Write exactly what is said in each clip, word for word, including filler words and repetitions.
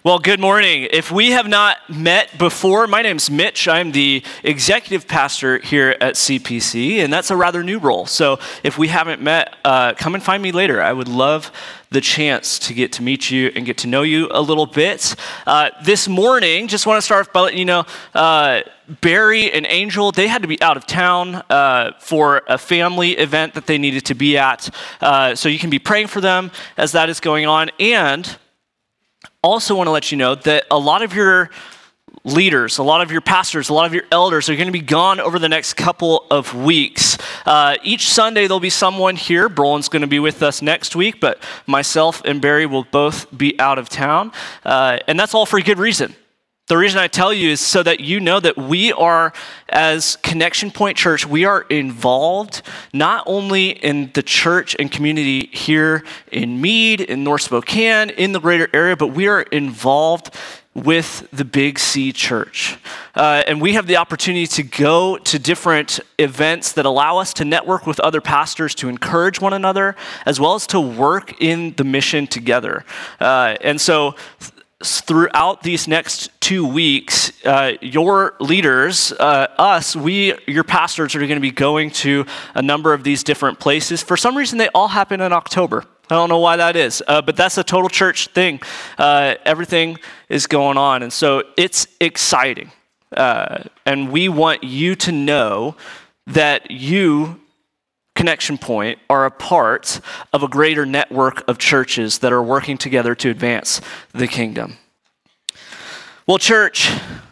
Well, good morning. If we have not met before, my name's Mitch. I'm the executive pastor here at C P C, and that's a rather new role. So if we haven't met, uh, come and find me later. I would love the chance to get to meet you and get to know you a little bit. Uh, this morning, just want to start by letting you know, uh, Barry and Angel, they had to be out of town uh, for a family event that they needed to be at. Uh, so you can be praying for them as that is going on. And also want to let you know that a lot of your leaders, a lot of your pastors, a lot of your elders are going to be gone over the next couple of weeks. Uh, each Sunday there'll be someone here. Brolin's going to be with us next week, but myself and Barry will both be out of town. Uh, and that's all for a good reason. The reason I tell you is so that you know that we are, as Connection Point Church, we are involved not only in the church and community here in Meade, in North Spokane, in the greater area, but we are involved with the Big C Church. Uh, and we have the opportunity to go to different events that allow us to network with other pastors, to encourage one another, as well as to work in the mission together. Uh, and so throughout these next two weeks, uh, your leaders, uh, us, we, your pastors are going to be going to a number of these different places. For some reason, they all happen in October. I don't know why that is, uh, but that's a total church thing. Uh, everything is going on, and so it's exciting. Uh, and we want you to know that you, Connection Point, are a part of a greater network of churches that are working together to advance the kingdom. Well, church,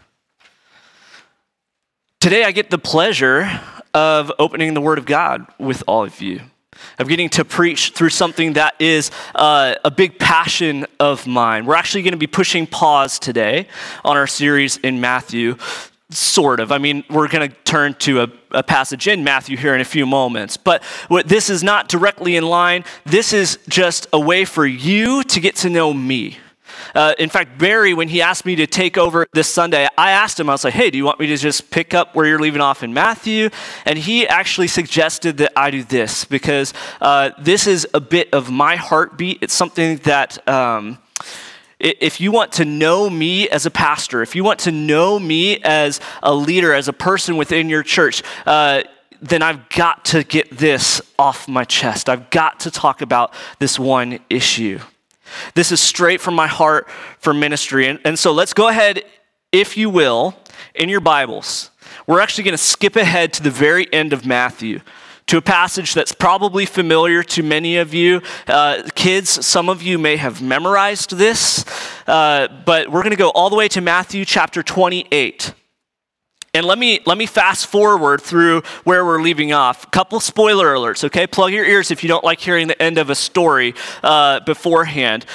today I get the pleasure of opening the Word of God with all of you, of getting to preach through something that is uh, a big passion of mine. We're actually going to be pushing pause today on our series in Matthew. Sort of. I mean, we're going to turn to a, a passage in Matthew here in a few moments, but what, this is not directly in line. This is just a way for you to get to know me. Uh, in fact, Barry, when he asked me to take over this Sunday, I asked him, I was like, hey, do you want me to just pick up where you're leaving off in Matthew? And he actually suggested that I do this because uh, this is a bit of my heartbeat. It's something that um, if you want to know me as a pastor, if you want to know me as a leader, as a person within your church, uh, then I've got to get this off my chest. I've got to talk about this one issue. This is straight from my heart for ministry. And, and so let's go ahead, if you will, in your Bibles. We're actually going to skip ahead to the very end of Matthew, to a passage that's probably familiar to many of you. Uh, kids, some of you may have memorized this, uh, but we're going to go all the way to Matthew chapter twenty-eight. And let me let me fast forward through where we're leaving off. Couple spoiler alerts, okay? Plug your ears if you don't like hearing the end of a story uh, beforehand.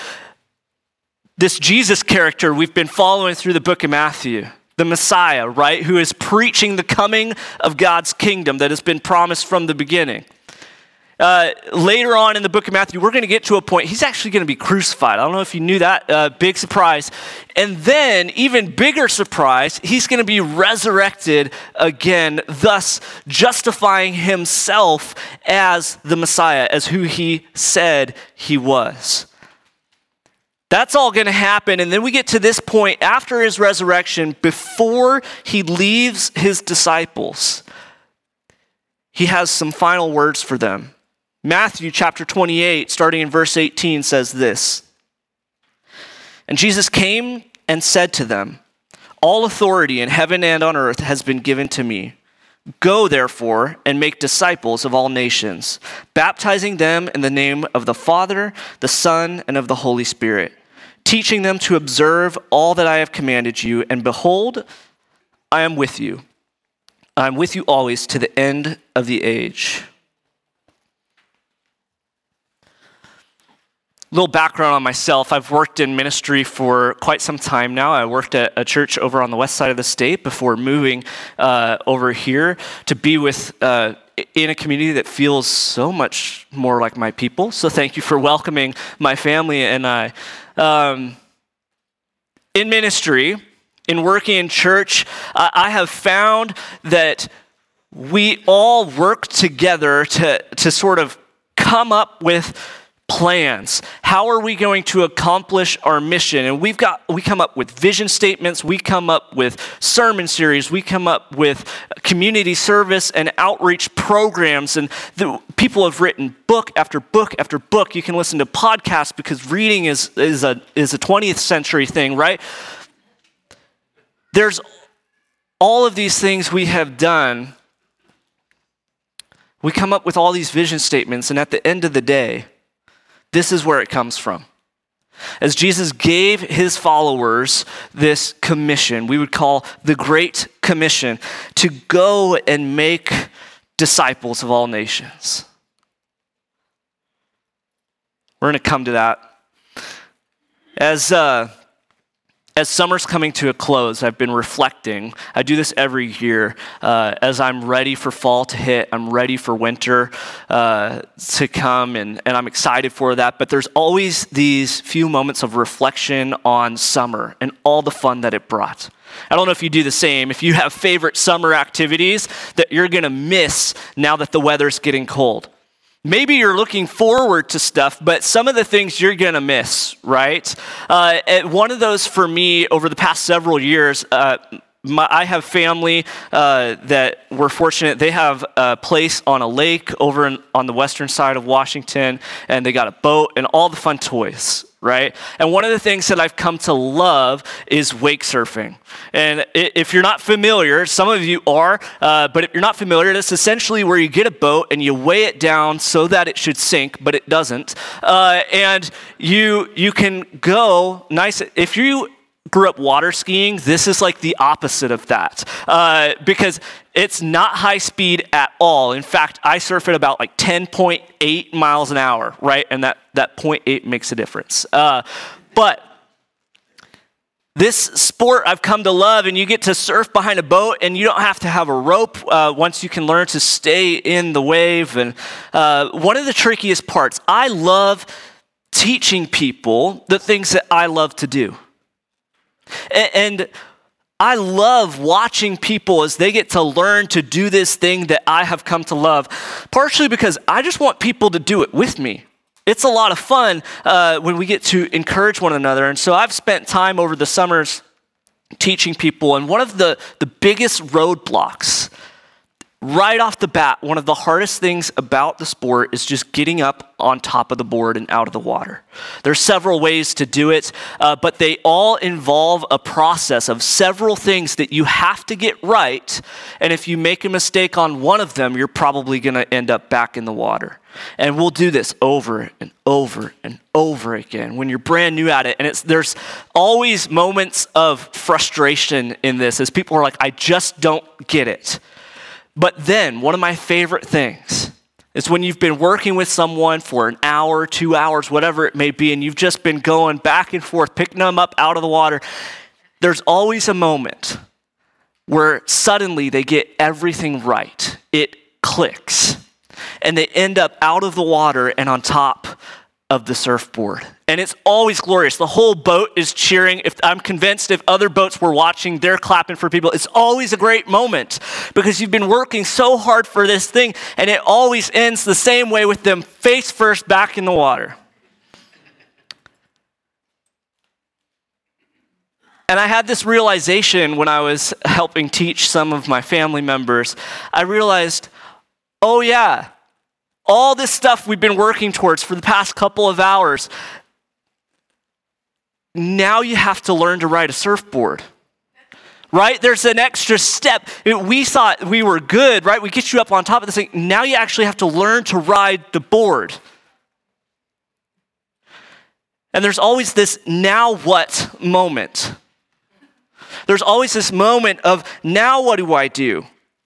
This Jesus character we've been following through the book of Matthew, the Messiah, right, who is preaching the coming of God's kingdom that has been promised from the beginning. Uh, later on in the book of Matthew, we're going to get to a point, he's actually going to be crucified. I don't know if you knew that, uh, big surprise. And then, even bigger surprise, he's going to be resurrected again, thus justifying himself as the Messiah, as who he said he was. That's all going to happen, and then we get to this point after his resurrection, before he leaves his disciples. He has some final words for them. Matthew chapter twenty-eight, starting in verse eighteen, says this. And Jesus came and said to them, all authority in heaven and on earth has been given to me. Go, therefore, and make disciples of all nations, baptizing them in the name of the Father, the Son, and of the Holy Spirit, teaching them to observe all that I have commanded you. And behold, I am with you. I am with you always to the end of the age. Little background on myself. I've worked in ministry for quite some time now. I worked at a church over on the west side of the state before moving uh, over here to be with uh, in a community that feels so much more like my people. So thank you for welcoming my family and I. Um, in ministry, in working in church, uh, I have found that we all work together to, to sort of come up with plans. How are we going to accomplish our mission? And we've got, we come up with vision statements, we come up with sermon series, we come up with community service and outreach programs, and the, people have written book after book after book. You can listen to podcasts because reading is, is a, is a twentieth century thing, right? There's all of these things we have done. We come up with all these vision statements, and at the end of the day, this is where it comes from. As Jesus gave his followers this commission, we would call the Great Commission, to go and make disciples of all nations. We're going to come to that. As uh, As summer's coming to a close, I've been reflecting. I do this every year. Uh, as I'm ready for fall to hit, I'm ready for winter uh, to come, and, and I'm excited for that. But there's always these few moments of reflection on summer and all the fun that it brought. I don't know if you do the same. If you have favorite summer activities that you're going to miss now that the weather's getting cold. Maybe you're looking forward to stuff, but some of the things you're going to miss, right? Uh, and one of those for me over the past several years, uh, my, I have family uh, that we're fortunate. They have a place on a lake over in, on the western side of Washington, and they got a boat and all the fun toys, right? And one of the things that I've come to love is wake surfing. And if you're not familiar, some of you are, uh, but if you're not familiar, that's essentially where you get a boat and you weigh it down so that it should sink, but it doesn't. Uh, and you you can go nice. If you grew up water skiing, this is like the opposite of that, uh, because it's not high speed at all. In fact, I surf at about like ten point eight miles an hour, right? And that, that zero point eight makes a difference. Uh, but this sport I've come to love, and you get to surf behind a boat, and you don't have to have a rope uh, once you can learn to stay in the wave. And uh, one of the trickiest parts, I love teaching people the things that I love to do. And I love watching people as they get to learn to do this thing that I have come to love, partially because I just want people to do it with me. It's a lot of fun uh, when we get to encourage one another. And so I've spent time over the summers teaching people, and one of the, the biggest roadblocks right off the bat, one of the hardest things about the sport is just getting up on top of the board and out of the water. There's several ways to do it, uh, but they all involve a process of several things that you have to get right. And if you make a mistake on one of them, you're probably going to end up back in the water. And we'll do this over and over and over again when you're brand new at it. And it's there's always moments of frustration in this as people are like, I just don't get it. But then, one of my favorite things is when you've been working with someone for an hour, two hours, whatever it may be, and you've just been going back and forth, picking them up out of the water, there's always a moment where suddenly they get everything right. It clicks. And they end up out of the water and on top of the surfboard. And it's always glorious. The whole boat is cheering. If I'm convinced if other boats were watching, they're clapping for people. It's always a great moment because you've been working so hard for this thing, and it always ends the same way with them face first back in the water. And I had this realization when I was helping teach some of my family members. I realized, oh yeah, all this stuff we've been working towards for the past couple of hours, now you have to learn to ride a surfboard, right? There's an extra step. We thought we were good, right? We get you up on top of this thing. Now you actually have to learn to ride the board. And there's always this now what moment. There's always this moment of now what do I do?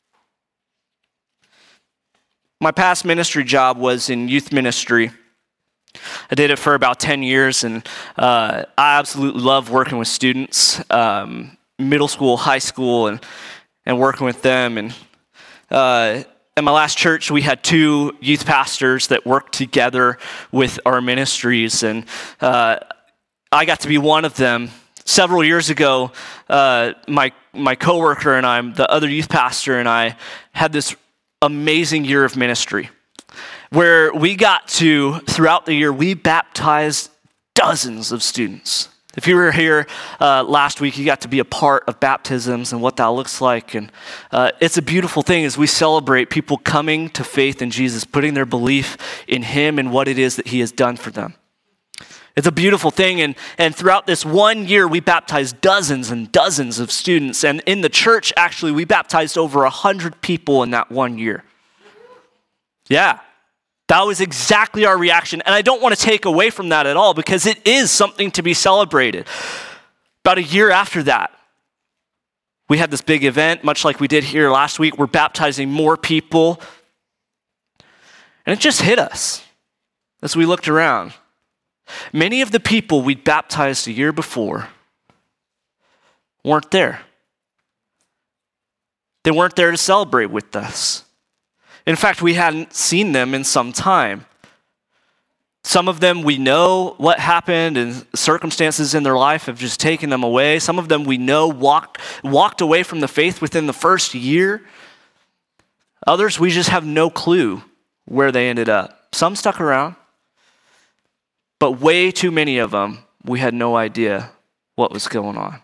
My past ministry job was in youth ministry. I did it for about ten years, and uh, I absolutely love working with students, um, middle school, high school, and and working with them. And uh, at my last church, we had two youth pastors that worked together with our ministries, and uh, I got to be one of them. Several years ago, uh, my my coworker and I, the other youth pastor, and I had this amazing year of ministry. where we got to, throughout the year, we baptized dozens of students. If you were here uh, last week, you got to be a part of baptisms and what that looks like. And uh, it's a beautiful thing as we celebrate people coming to faith in Jesus, putting their belief in him and what it is that he has done for them. It's a beautiful thing. And, and throughout this one year, we baptized dozens and dozens of students. And in the church, actually, we baptized over one hundred people in that one year. Yeah. That was exactly our reaction. And I don't want to take away from that at all because it is something to be celebrated. About a year after that, we had this big event, much like we did here last week. We're baptizing more people. And it just hit us as we looked around. Many of the people we baptized a year before weren't there. They weren't there to celebrate with us. In fact, we hadn't seen them in some time. Some of them we know what happened and circumstances in their life have just taken them away. Some of them we know walked, walked away from the faith within the first year. Others we just have no clue where they ended up. Some stuck around, but way too many of them, we had no idea what was going on.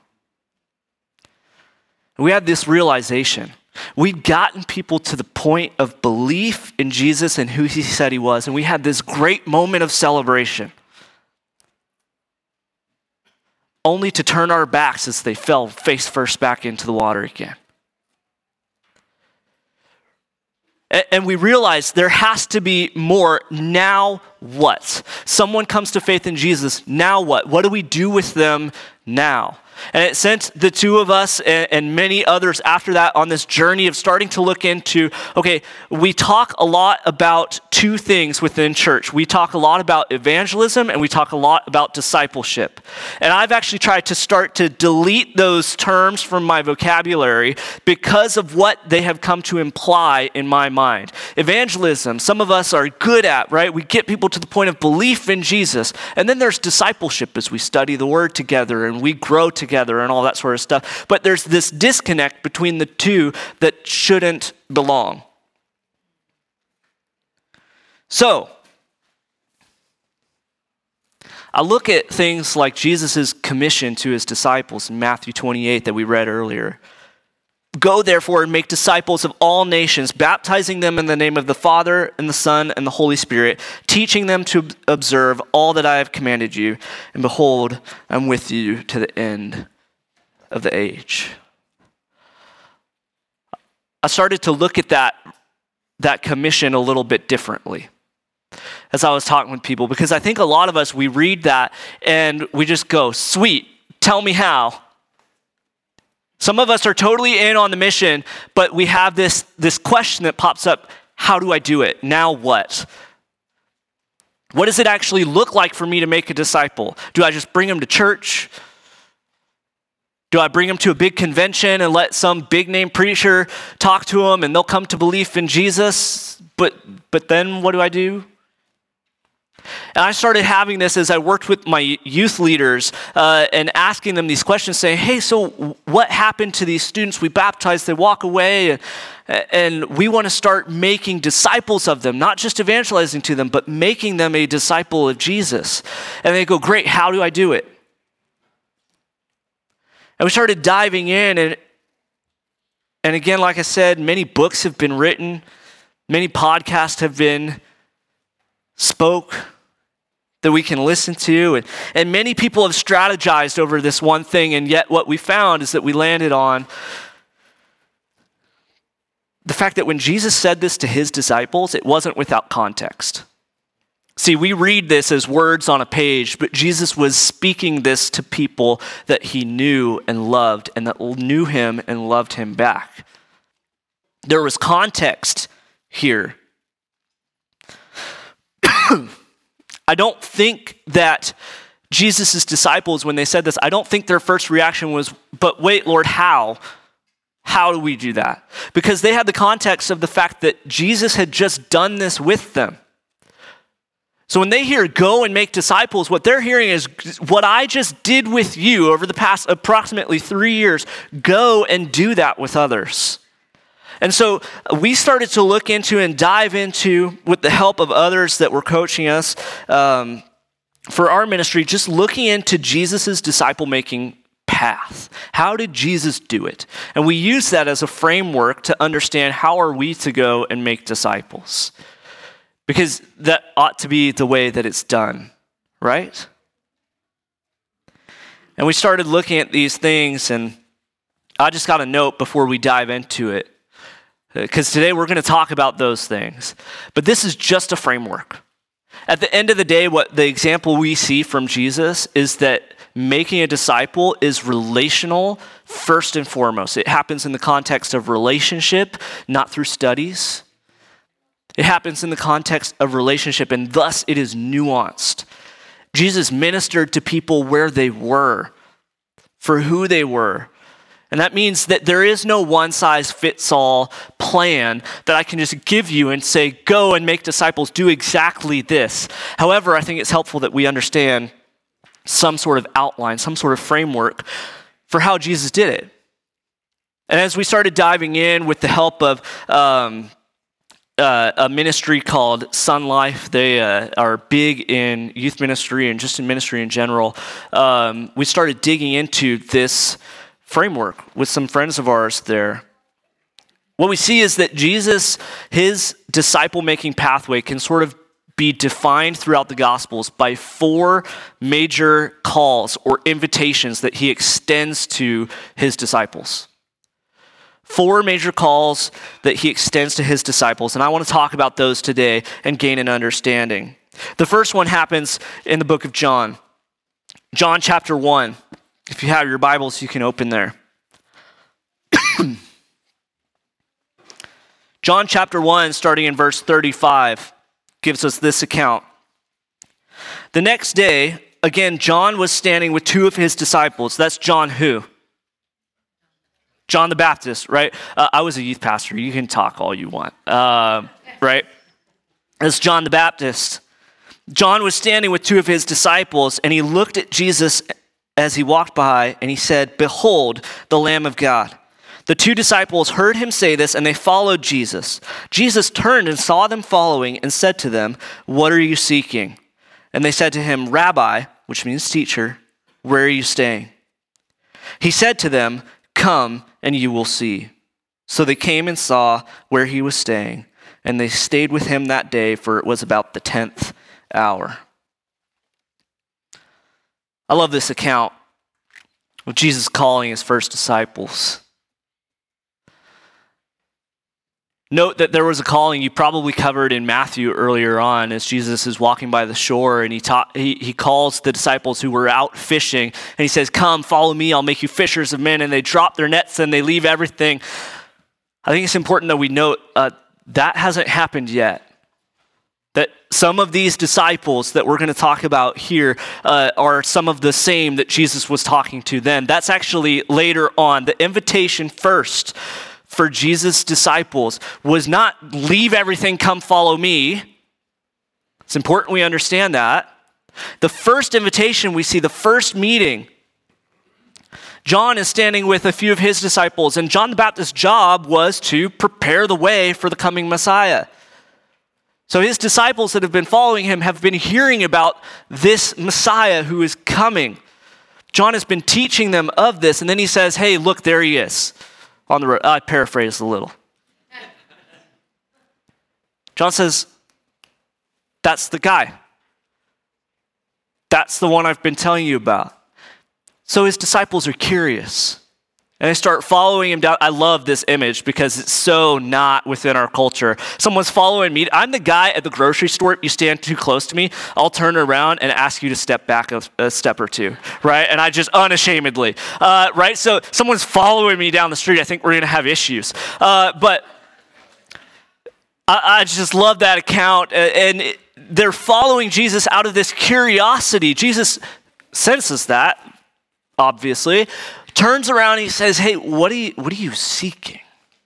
We had this realization. We'd gotten people to the point of belief in Jesus and who he said he was, and we had this great moment of celebration, only to turn our backs as they fell face first back into the water again. And we realized there has to be more. Now what? Someone comes to faith in Jesus. Now what? What do we do with them now? And it sent the two of us and, and many others after that on this journey of starting to look into, okay, we talk a lot about two things within church. We talk a lot about evangelism and we talk a lot about discipleship. And I've actually tried to start to delete those terms from my vocabulary because of what they have come to imply in my mind. Evangelism, some of us are good at, right? We get people to the point of belief in Jesus. And then there's discipleship as we study the word together and we grow together. together and all that sort of stuff. But there's this disconnect between the two that shouldn't belong. So, I look at things like Jesus' commission to his disciples in Matthew twenty-eight that we read earlier. Go therefore and make disciples of all nations, baptizing them in the name of the Father and the Son and the Holy Spirit, teaching them to observe all that I have commanded you. And behold, I'm with you to the end of the age. I started to look at that, that commission a little bit differently as I was talking with people, because I think a lot of us, we read that and we just go, sweet, tell me how. Some of us are totally in on the mission, but we have this, this question that pops up, how do I do it? Now what? What does it actually look like for me to make a disciple? Do I just bring them to church? Do I bring them to a big convention and let some big name preacher talk to them and they'll come to belief in Jesus? But, but then what do I do? And I started having this as I worked with my youth leaders uh, and asking them these questions, saying, hey, so what happened to these students we baptized? They walk away, and, and we want to start making disciples of them, not just evangelizing to them, but making them a disciple of Jesus. And they go, great, how do I do it? And we started diving in, and, and again, like I said, many books have been written, many podcasts have been spoke that we can listen to. And, and many people have strategized over this one thing, and yet what we found is that we landed on the fact that when Jesus said this to his disciples, it wasn't without context. See, we read this as words on a page, but Jesus was speaking this to people that he knew and loved, and that knew him and loved him back. There was context here. I don't think that Jesus' disciples, when they said this, I don't think their first reaction was, but wait, Lord, how? How do we do that? Because they had the context of the fact that Jesus had just done this with them. So when they hear go and make disciples, what they're hearing is what I just did with you over the past approximately three years, go and do that with others. And so we started to look into and dive into, with the help of others that were coaching us um, for our ministry, just looking into Jesus' disciple-making path. How did Jesus do it? And we use that as a framework to understand how are we to go and make disciples. Because that ought to be the way that it's done, right? And we started looking at these things, and I just got a note before we dive into it, because today we're going to talk about those things. But this is just a framework. At the end of the day, what the example we see from Jesus is that making a disciple is relational first and foremost. It happens in the context of relationship, not through studies. It happens in the context of relationship, and thus it is nuanced. Jesus ministered to people where they were, for who they were. And that means that there is no one-size-fits-all plan that I can just give you and say, go and make disciples, do exactly this. However, I think it's helpful that we understand some sort of outline, some sort of framework for how Jesus did it. And as we started diving in with the help of um, uh, a ministry called Sun Life, they uh, are big in youth ministry and just in ministry in general, um, we started digging into this framework with some friends of ours there. What we see is that Jesus, his disciple-making pathway can sort of be defined throughout the Gospels by four major calls or invitations that he extends to his disciples. Four major calls that he extends to his disciples, and I want to talk about those today and gain an understanding. The first one happens in the book of John. John chapter one. If you have your Bibles, you can open there. John chapter one, starting in verse thirty-five, gives us this account. The next day, again, John was standing with two of his disciples. That's John who? John the Baptist, right? Uh, I was a youth pastor. You can talk all you want, uh, right? That's John the Baptist. John was standing with two of his disciples, and he looked at Jesus as he walked by, and he said, "Behold, the Lamb of God." The two disciples heard him say this, and they followed Jesus. Jesus turned and saw them following and said to them, "What are you seeking?" And they said to him, "Rabbi," which means teacher, "where are you staying?" He said to them, "Come and you will see." So they came and saw where he was staying, and they stayed with him that day, for it was about the tenth hour. I love this account of Jesus calling his first disciples. Note that there was a calling you probably covered in Matthew earlier on as Jesus is walking by the shore, and he, taught, he he calls the disciples who were out fishing, and he says, "Come, follow me, I'll make you fishers of men." And they drop their nets and they leave everything. I think it's important that we note uh, that hasn't happened yet. That some of these disciples that we're going to talk about here uh, are some of the same that Jesus was talking to then. That's actually later on. The invitation first for Jesus' disciples was not leave everything, come follow me. It's important we understand that. The first invitation we see, the first meeting, John is standing with a few of his disciples, and John the Baptist's job was to prepare the way for the coming Messiah. So his disciples that have been following him have been hearing about this Messiah who is coming. John has been teaching them of this, and then he says, "Hey, look, there he is on the road." I paraphrase a little. John says, "That's the guy. That's the one I've been telling you about." So his disciples are curious. And they start following him down. I love this image because it's so not within our culture. Someone's following me. I'm the guy at the grocery store. If you stand too close to me, I'll turn around and ask you to step back a, a step or two, right? And I just unashamedly, uh, right? So someone's following me down the street. I think we're going to have issues. Uh, but I, I just love that account. And it, they're following Jesus out of this curiosity. Jesus senses that, obviously. Turns around and he says, "Hey, what are you, what are you seeking?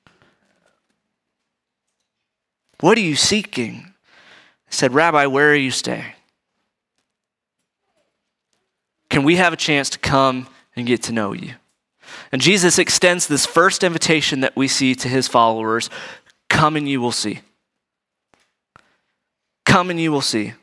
What are you seeking?" I said, "Rabbi, where are you staying? Can we have a chance to come and get to know you?" And Jesus extends this first invitation that we see to his followers, come and you will see. Come and you will see.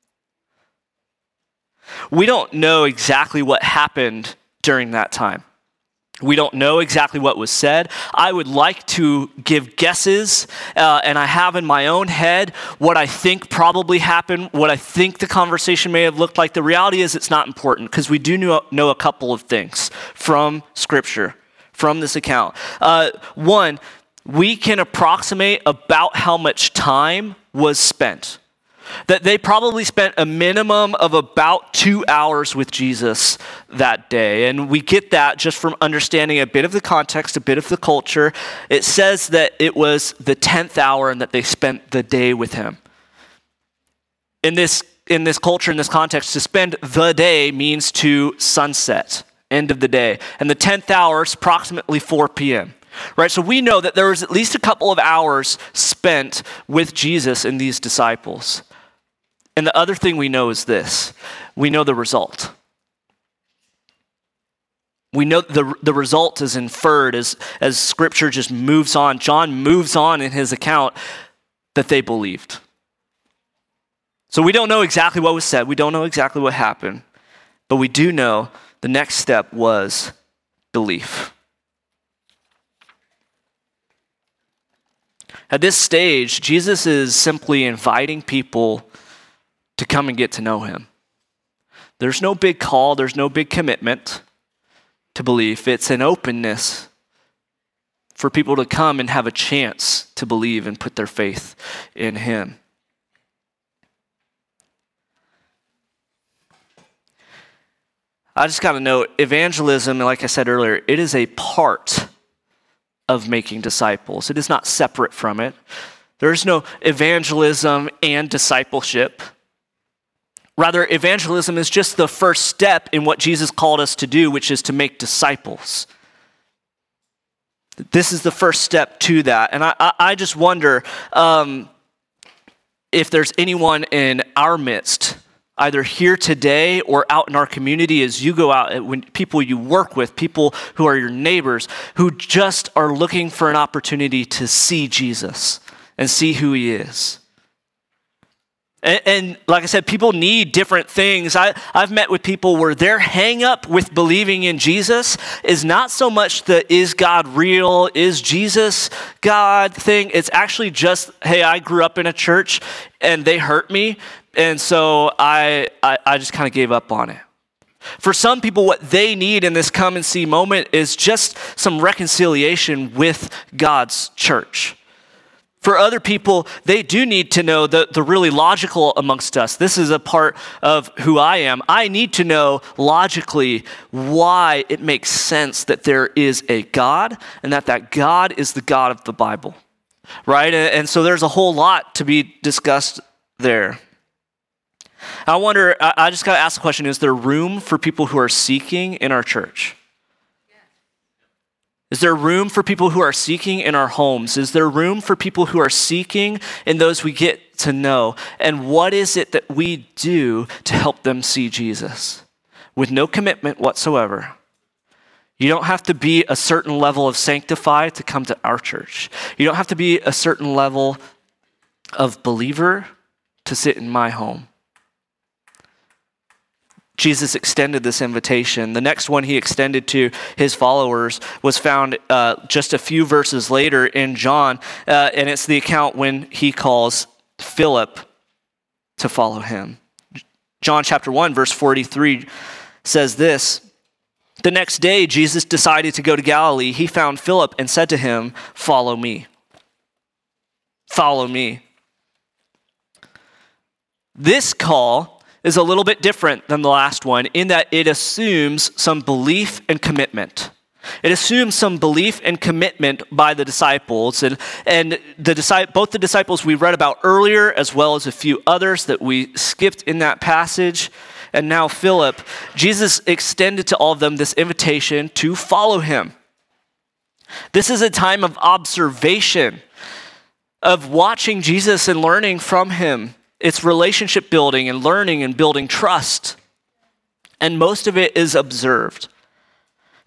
We don't know exactly what happened during that time. We don't know exactly what was said. I would like to give guesses, uh, and I have in my own head what I think probably happened, what I think the conversation may have looked like. The reality is it's not important because we do know, know a couple of things from Scripture, from this account. Uh, one, we can approximate about how much time was spent. That they probably spent a minimum of about two hours with Jesus that day. And we get that just from understanding a bit of the context, a bit of the culture. It says that it was the tenth hour and that they spent the day with him. In this, in this culture, in this context, to spend the day means to sunset, end of the day. And the tenth hour is approximately four p.m. Right, so we know that there was at least a couple of hours spent with Jesus and these disciples. And the other thing we know is this. We know the result. We know the, the result is inferred as, as Scripture just moves on. John moves on in his account that they believed. So we don't know exactly what was said. We don't know exactly what happened. But we do know the next step was belief. At this stage, Jesus is simply inviting people to come and get to know him. There's no big call, there's no big commitment to belief. It's an openness for people to come and have a chance to believe and put their faith in him. I just got to note, evangelism, like I said earlier, it is a part of making disciples. It is not separate from it. There is no evangelism and discipleship. Rather, evangelism is just the first step in what Jesus called us to do, which is to make disciples. This is the first step to that. And I, I, I just wonder um, if there's anyone in our midst, either here today or out in our community as you go out, when people you work with, people who are your neighbors, who just are looking for an opportunity to see Jesus and see who he is. And, and like I said, people need different things. I, I've met with people where their hang up with believing in Jesus is not so much the is God real, is Jesus God thing. It's actually just, hey, I grew up in a church and they hurt me. And so I, I, I just kind of gave up on it. For some people, what they need in this come and see moment is just some reconciliation with God's church. For other people, they do need to know the, the really logical amongst us. This is a part of who I am. I need to know logically why it makes sense that there is a God and that that God is the God of the Bible, right? And, and so there's a whole lot to be discussed there. I wonder, I, I just got to ask the question, is there room for people who are seeking in our church? Is there room for people who are seeking in our homes? Is there room for people who are seeking in those we get to know? And what is it that we do to help them see Jesus? With no commitment whatsoever. You don't have to be a certain level of sanctified to come to our church. You don't have to be a certain level of believer to sit in my home. Jesus extended this invitation. The next one he extended to his followers was found uh, just a few verses later in John, uh, and it's the account when he calls Philip to follow him. John chapter one, verse forty-three says this, "The next day Jesus decided to go to Galilee. He found Philip and said to him, 'Follow me.'" Follow me. This call is a little bit different than the last one in that it assumes some belief and commitment. It assumes some belief and commitment by the disciples, and, and the both the disciples we read about earlier, as well as a few others that we skipped in that passage, and now Philip. Jesus extended to all of them this invitation to follow him. This is a time of observation, of watching Jesus and learning from him. It's relationship building and learning and building trust. And most of it is observed.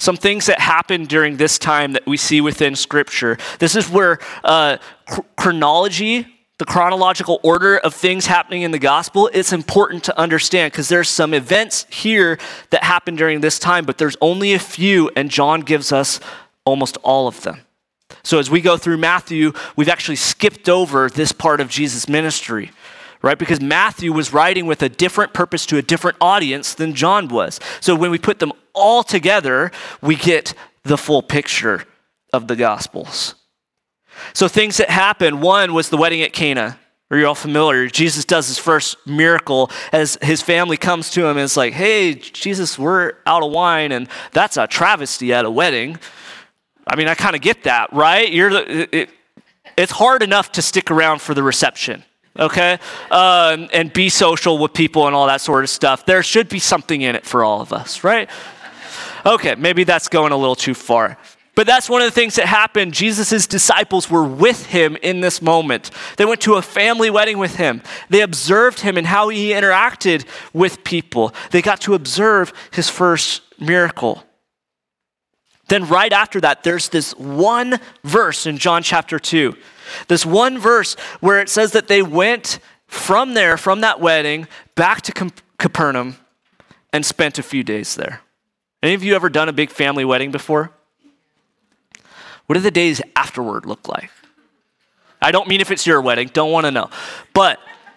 Some things that happen during this time that we see within Scripture. This is where uh, ch- chronology, the chronological order of things happening in the gospel, it's important to understand because there's some events here that happen during this time, but there's only a few, and John gives us almost all of them. So as we go through Matthew, we've actually skipped over this part of Jesus' ministry, right? Because Matthew was writing with a different purpose to a different audience than John was. So when we put them all together, we get the full picture of the Gospels. So things that happened, one was the wedding at Cana. Are you all familiar? Jesus does his first miracle as his family comes to him and is like, hey, Jesus, we're out of wine, and that's a travesty at a wedding. I mean, I kind of get that, right? You're the, it, it's hard enough to stick around for the reception, okay? Um, and be social with people and all that sort of stuff. There should be something in it for all of us, right? Okay, maybe that's going a little too far. But that's one of the things that happened. Jesus' disciples were with him in this moment. They went to a family wedding with him. They observed him and how he interacted with people. They got to observe his first miracle. Then right after that, there's this one verse in John chapter two. This one verse where it says that they went from there, from that wedding, back to Capernaum and spent a few days there. Any of you ever done a big family wedding before? What do the days afterward look like? I don't mean if it's your wedding, don't want to know. But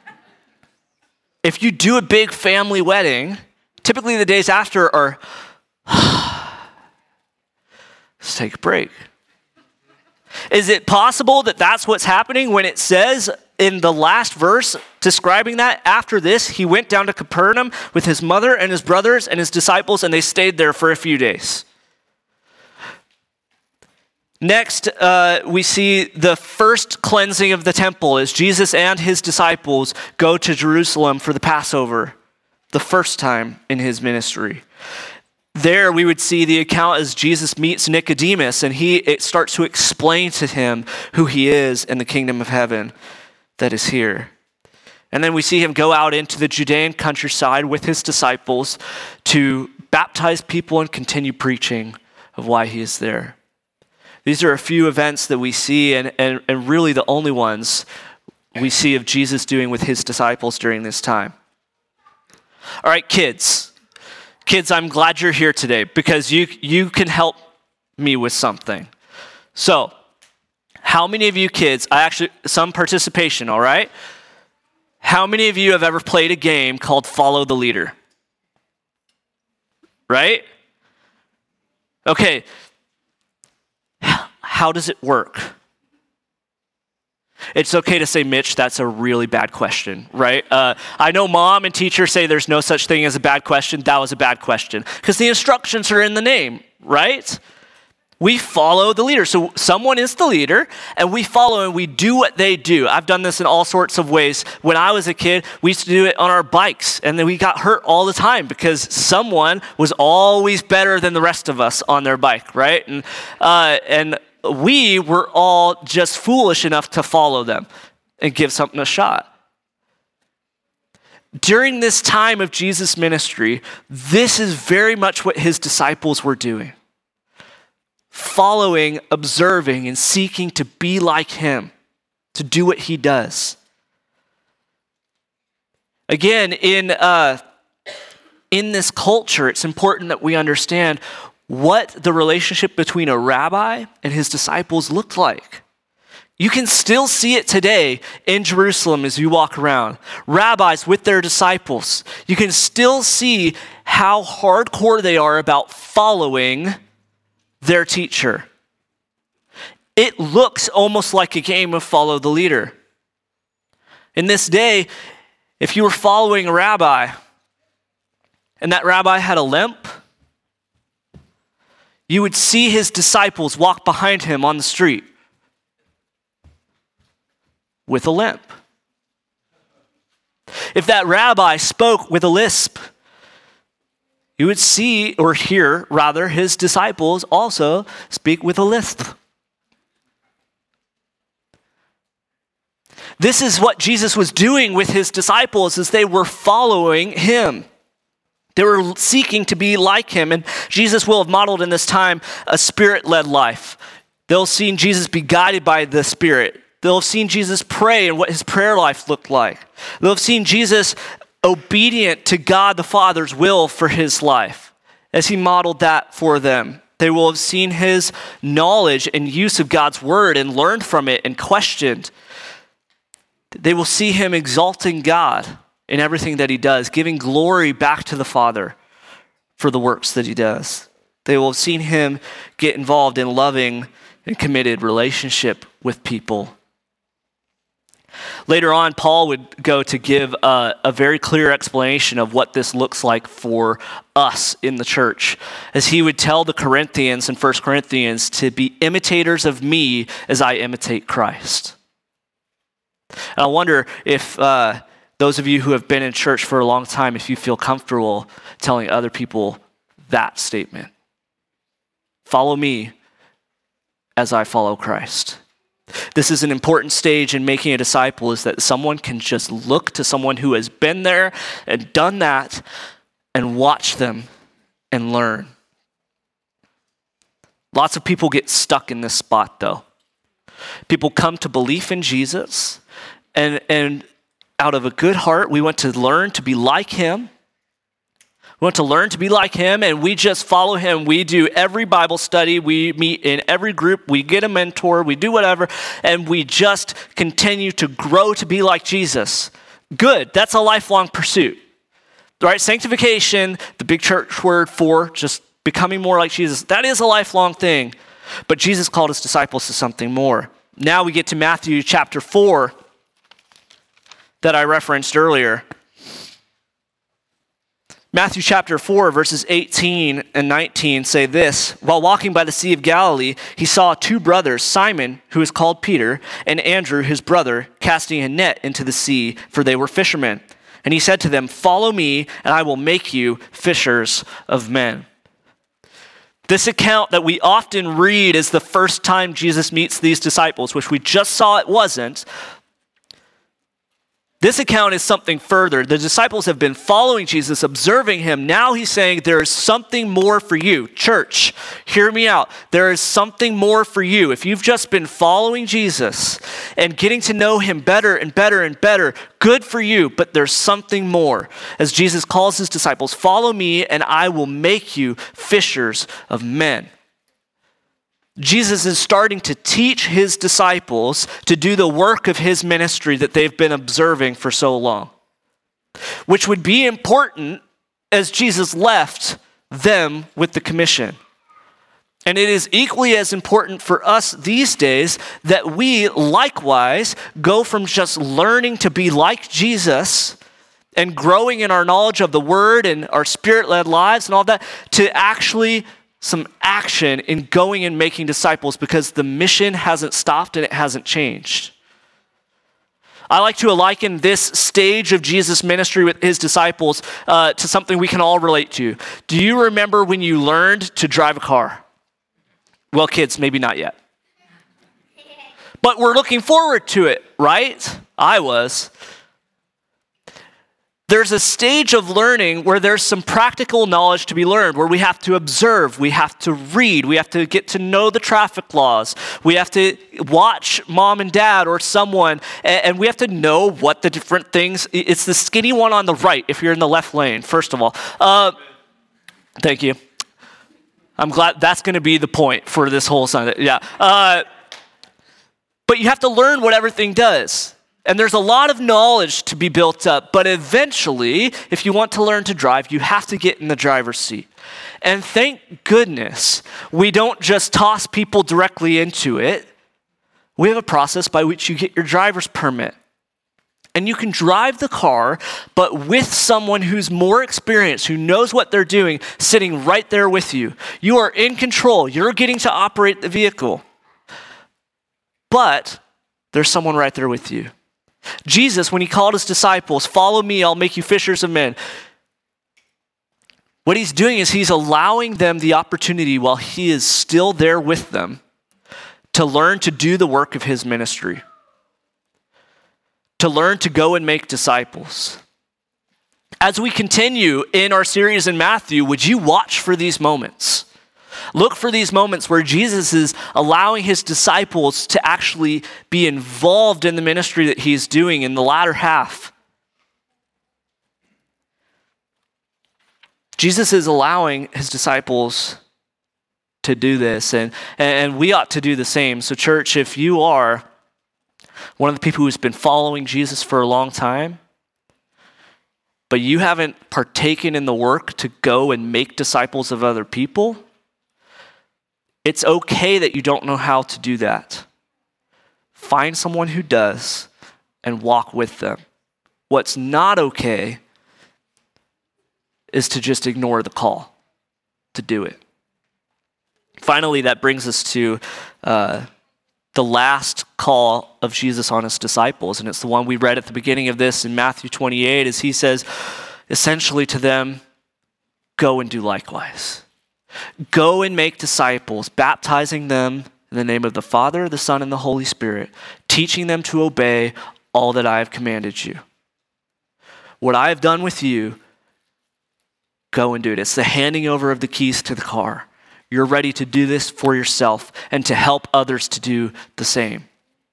if you do a big family wedding, typically the days after are, let's take a break. Is it possible that that's what's happening when it says in the last verse describing that, after this, he went down to Capernaum with his mother and his brothers and his disciples, and they stayed there for a few days? Next, uh, we see the first cleansing of the temple as Jesus and his disciples go to Jerusalem for the Passover, the first time in his ministry. There we would see the account as Jesus meets Nicodemus, and he it starts to explain to him who he is in the kingdom of heaven that is here. And then we see him go out into the Judean countryside with his disciples to baptize people and continue preaching of why he is there. These are a few events that we see, and, and, and really the only ones we see of Jesus doing with his disciples during this time. All right, kids. Kids, I'm glad you're here today because you, you can help me with something. So, how many of you kids, I actually, some participation, all right? How many of you have ever played a game called Follow the Leader? Right? Okay. How does it work? It's okay to say, Mitch, that's a really bad question, right? Uh, I know mom and teacher say there's no such thing as a bad question. That was a bad question because the instructions are in the name, right? We follow the leader. So someone is the leader and we follow and we do what they do. I've done this in all sorts of ways. When I was a kid, we used to do it on our bikes and then we got hurt all the time because someone was always better than the rest of us on their bike, right? And, uh, and we were all just foolish enough to follow them and give something a shot. During this time of Jesus' ministry, this is very much what his disciples were doing. Following, observing, and seeking to be like him, to do what he does. Again, in, uh, in this culture, it's important that we understand what the relationship between a rabbi and his disciples looked like. You can still see it today in Jerusalem as you walk around. Rabbis with their disciples. You can still see how hardcore they are about following their teacher. It looks almost like a game of follow the leader. In this day, if you were following a rabbi and that rabbi had a limp, you would see his disciples walk behind him on the street with a limp. If that rabbi spoke with a lisp, you would see, or hear, rather, his disciples also speak with a lisp. This is what Jesus was doing with his disciples as they were following him. They were seeking to be like him, and Jesus will have modeled in this time a spirit-led life. They'll have seen Jesus be guided by the Spirit. They'll have seen Jesus pray and what his prayer life looked like. They'll have seen Jesus obedient to God the Father's will for his life as he modeled that for them. They will have seen his knowledge and use of God's word and learned from it and questioned. They will see him exalting God in everything that he does, giving glory back to the Father for the works that he does. They will have seen him get involved in loving and committed relationship with people. Later on, Paul would go to give a, a very clear explanation of what this looks like for us in the church, as he would tell the Corinthians in First Corinthians to be imitators of me as I imitate Christ. And I wonder if uh, those of you who have been in church for a long time, if you feel comfortable telling other people that statement. Follow me as I follow Christ. This is an important stage in making a disciple, is that someone can just look to someone who has been there and done that and watch them and learn. Lots of people get stuck in this spot though. People come to belief in Jesus and, and out of a good heart, we want to learn to be like him. We want to learn to be like him, and we just follow him. We do every Bible study. We meet in every group. We get a mentor. We do whatever, and we just continue to grow to be like Jesus. Good. That's a lifelong pursuit, right? Sanctification, the big church word for just becoming more like Jesus, that is a lifelong thing. But Jesus called his disciples to something more. Now we get to Matthew chapter four that I referenced earlier. Matthew chapter four, verses eighteen and nineteen say this: while walking by the Sea of Galilee, he saw two brothers, Simon, who is called Peter, and Andrew, his brother, casting a net into the sea, for they were fishermen. And he said to them, "Follow me, and I will make you fishers of men." This account that we often read as the first time Jesus meets these disciples, which we just saw it wasn't, this account is something further. The disciples have been following Jesus, observing him. Now he's saying there is something more for you. Church, hear me out. There is something more for you. If you've just been following Jesus and getting to know him better and better and better, good for you, but there's something more. As Jesus calls his disciples, "Follow me and I will make you fishers of men." Jesus is starting to teach his disciples to do the work of his ministry that they've been observing for so long, which would be important as Jesus left them with the commission. And it is equally as important for us these days that we likewise go from just learning to be like Jesus and growing in our knowledge of the word and our spirit-led lives and all that, to actually some action in going and making disciples, because the mission hasn't stopped and it hasn't changed. I like to liken this stage of Jesus' ministry with his disciples uh, to something we can all relate to. Do you remember when you learned to drive a car? Well, kids, maybe not yet. But we're looking forward to it, right? I was. There's a stage of learning where there's some practical knowledge to be learned, where we have to observe, we have to read, we have to get to know the traffic laws, we have to watch mom and dad or someone, and we have to know what the different things, it's the skinny one on the right if you're in the left lane, first of all. Uh, thank you. I'm glad that's going to be the point for this whole Sunday. Yeah. Uh, but you have to learn what everything does. And there's a lot of knowledge to be built up, but eventually, if you want to learn to drive, you have to get in the driver's seat. And thank goodness, we don't just toss people directly into it. We have a process by which you get your driver's permit. And you can drive the car, but with someone who's more experienced, who knows what they're doing, sitting right there with you. You are in control. You're getting to operate the vehicle. But there's someone right there with you. Jesus, when he called his disciples, "Follow me, I'll make you fishers of men," what he's doing is he's allowing them the opportunity, while he is still there with them, to learn to do the work of his ministry, to learn to go and make disciples. As we continue in our series in Matthew, would you watch for these moments? Look for these moments where Jesus is allowing his disciples to actually be involved in the ministry that he's doing in the latter half. Jesus is allowing his disciples to do this, and, and we ought to do the same. So church, if you are one of the people who's been following Jesus for a long time, but you haven't partaken in the work to go and make disciples of other people, it's okay that you don't know how to do that. Find someone who does and walk with them. What's not okay is to just ignore the call to do it. Finally, that brings us to uh, the last call of Jesus on his disciples, and it's the one we read at the beginning of this in Matthew twenty-eight, as he says essentially to them, go and do likewise. Go and make disciples, baptizing them in the name of the Father, the Son, and the Holy Spirit, teaching them to obey all that I have commanded you. What I have done with you, go and do it. It's the handing over of the keys to the car. You're ready to do this for yourself and to help others to do the same.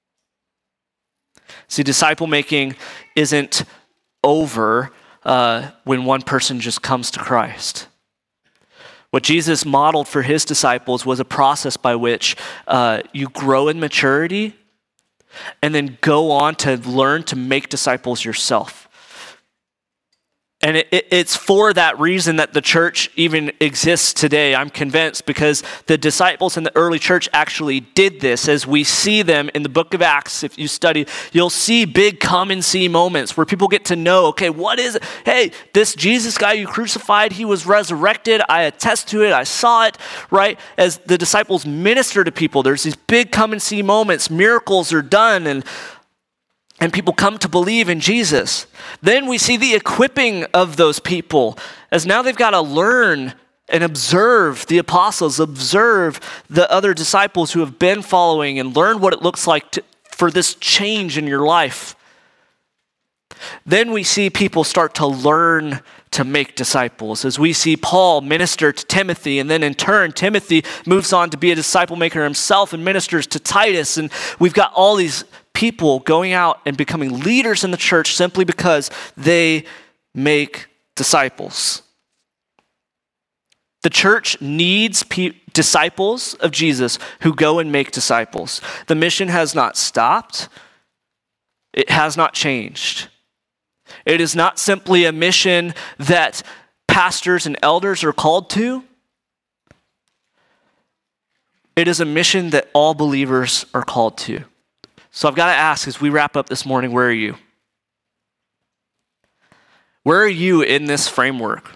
See, disciple making isn't over uh, when one person just comes to Christ. What Jesus modeled for his disciples was a process by which uh, you grow in maturity and then go on to learn to make disciples yourself. And it, it, it's for that reason that the church even exists today, I'm convinced, because the disciples in the early church actually did this. As we see them in the book of Acts, if you study, you'll see big come and see moments where people get to know, okay, what is it? Hey, this Jesus guy you crucified, he was resurrected. I attest to it. I saw it, right? As the disciples minister to people, there's these big come and see moments. Miracles are done, and And people come to believe in Jesus. Then we see the equipping of those people, as now they've got to learn and observe the apostles, observe the other disciples who have been following, and learn what it looks like to, for this change in your life. Then we see people start to learn to make disciples, as we see Paul minister to Timothy, and then in turn, Timothy moves on to be a disciple maker himself and ministers to Titus. And we've got all these people going out and becoming leaders in the church simply because they make disciples. The church needs pe- disciples of Jesus who go and make disciples. The mission has not stopped. It has not changed. It is not simply a mission that pastors and elders are called to. It is a mission that all believers are called to. So I've got to ask, as we wrap up this morning, where are you? Where are you in this framework?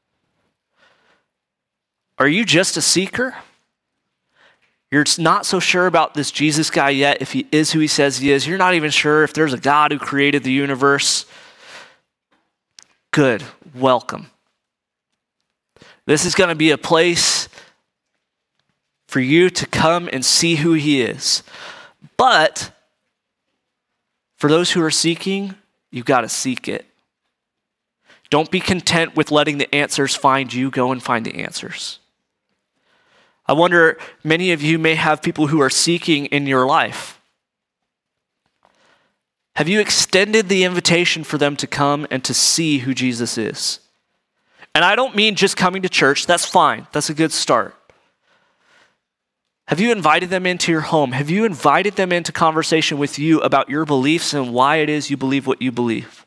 Are you just a seeker? You're not so sure about this Jesus guy yet, if he is who he says he is. You're not even sure if there's a God who created the universe. Good, welcome. This is going to be a place for you to come and see who he is. But for those who are seeking, you've got to seek it. Don't be content with letting the answers find you. Go and find the answers. I wonder, many of you may have people who are seeking in your life. Have you extended the invitation for them to come and to see who Jesus is? And I don't mean just coming to church. That's fine. That's a good start. Have you invited them into your home? Have you invited them into conversation with you about your beliefs and why it is you believe what you believe?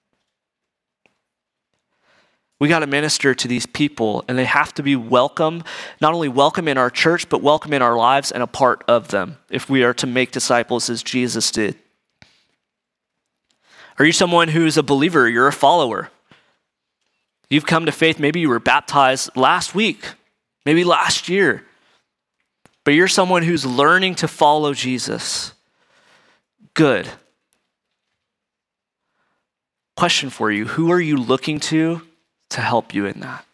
We got to minister to these people, and they have to be welcome, not only welcome in our church, but welcome in our lives and a part of them if we are to make disciples as Jesus did. Are you someone who's a believer? You're a follower. You've come to faith. Maybe you were baptized last week, maybe last year. But you're someone who's learning to follow Jesus. Good. Question for you, who are you looking to to help you in that?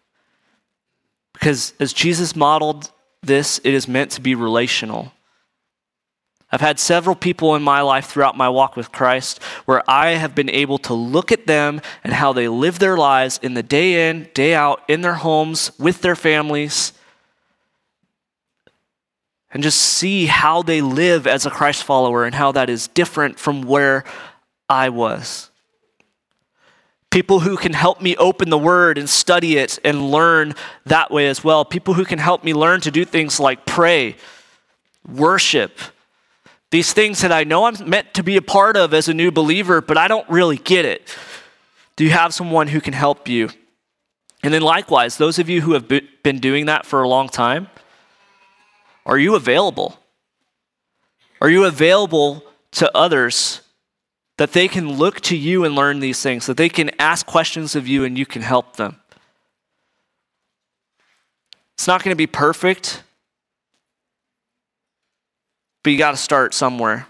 Because as Jesus modeled this, it is meant to be relational. I've had several people in my life throughout my walk with Christ where I have been able to look at them and how they live their lives in the day in, day out, in their homes, with their families, and just see how they live as a Christ follower and how that is different from where I was. People who can help me open the word and study it and learn that way as well. People who can help me learn to do things like pray, worship, these things that I know I'm meant to be a part of as a new believer, but I don't really get it. Do you have someone who can help you? And then likewise, those of you who have been doing that for a long time, are you available? Are you available to others that they can look to you and learn these things, that they can ask questions of you and you can help them? It's not going to be perfect, but you got to start somewhere.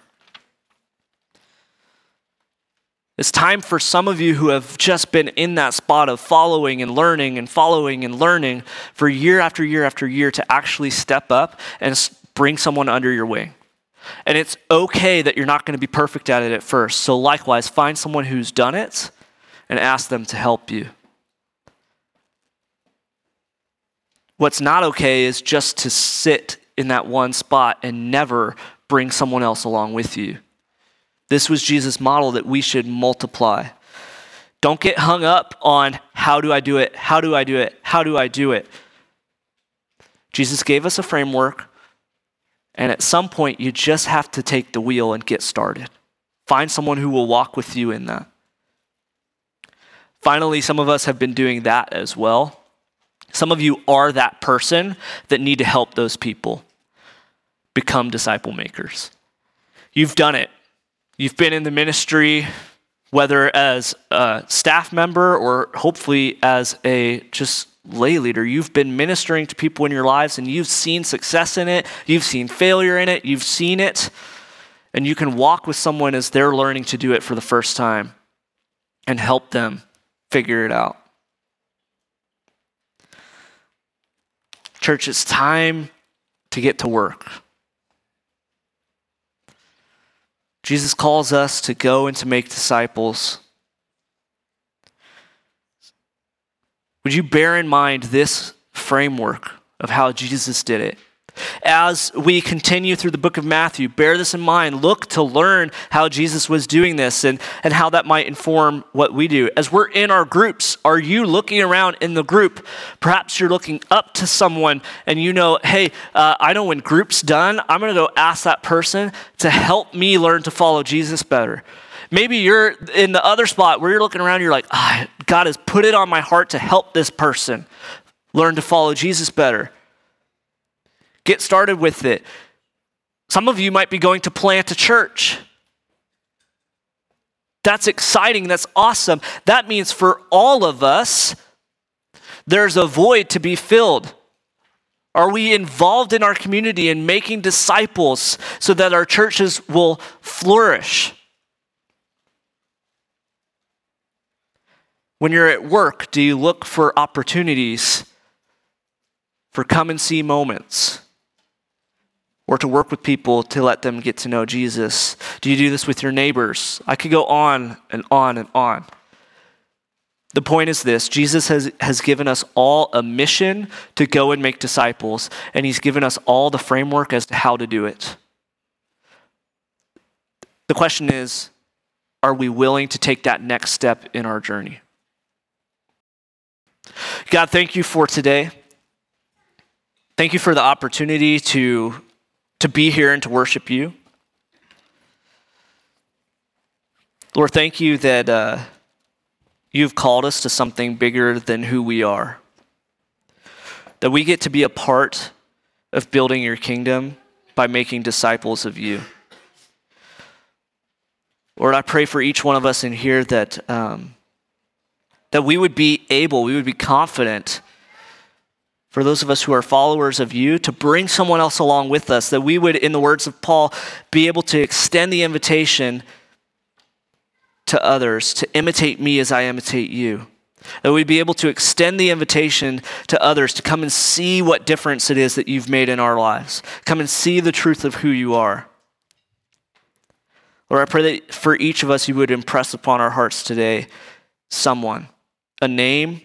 It's time for some of you who have just been in that spot of following and learning and following and learning for year after year after year to actually step up and bring someone under your wing. And it's okay that you're not going to be perfect at it at first. So likewise, find someone who's done it and ask them to help you. What's not okay is just to sit in that one spot and never bring someone else along with you. This was Jesus' model that we should multiply. Don't get hung up on how do I do it? How do I do it? How do I do it? Jesus gave us a framework, and at some point you just have to take the wheel and get started. Find someone who will walk with you in that. Finally, some of us have been doing that as well. Some of you are that person that need to help those people become disciple makers. You've done it. You've been in the ministry, whether as a staff member or hopefully as a just lay leader. You've been ministering to people in your lives and you've seen success in it. You've seen failure in it. You've seen it. And you can walk with someone as they're learning to do it for the first time and help them figure it out. Church, it's time to get to work. Jesus calls us to go and to make disciples. Would you bear in mind this framework of how Jesus did it? As we continue through the book of Matthew, bear this in mind. Look to learn how Jesus was doing this and, and how that might inform what we do. As we're in our groups, are you looking around in the group? Perhaps you're looking up to someone and you know, hey, uh, I know when group's done, I'm going to go ask that person to help me learn to follow Jesus better. Maybe you're in the other spot where you're looking around, you're like, ah, God has put it on my heart to help this person learn to follow Jesus better. Get started with it. Some of you might be going to plant a church. That's exciting. That's awesome. That means for all of us, there's a void to be filled. Are we involved in our community and making disciples so that our churches will flourish? When you're at work, do you look for opportunities for come and see moments? Or to work with people to let them get to know Jesus? Do you do this with your neighbors? I could go on and on and on. The point is this: Jesus has, has given us all a mission to go and make disciples, and he's given us all the framework as to how to do it. The question is, are we willing to take that next step in our journey? God, thank you for today. Thank you for the opportunity to to be here and to worship you. Lord, thank you that uh, you've called us to something bigger than who we are. That we get to be a part of building your kingdom by making disciples of you. Lord, I pray for each one of us in here that, um, that we would be able, we would be confident, for those of us who are followers of you, to bring someone else along with us, that we would, in the words of Paul, be able to extend the invitation to others to imitate me as I imitate you. That we'd be able to extend the invitation to others to come and see what difference it is that you've made in our lives. Come and see the truth of who you are. Lord, I pray that for each of us, you would impress upon our hearts today someone, a name,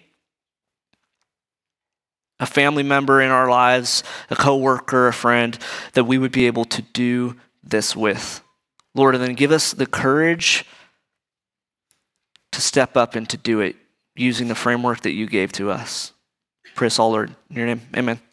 a family member in our lives, a coworker, a friend, that we would be able to do this with. Lord, and then give us the courage to step up and to do it using the framework that you gave to us. Pray us all, Lord, in your name, amen.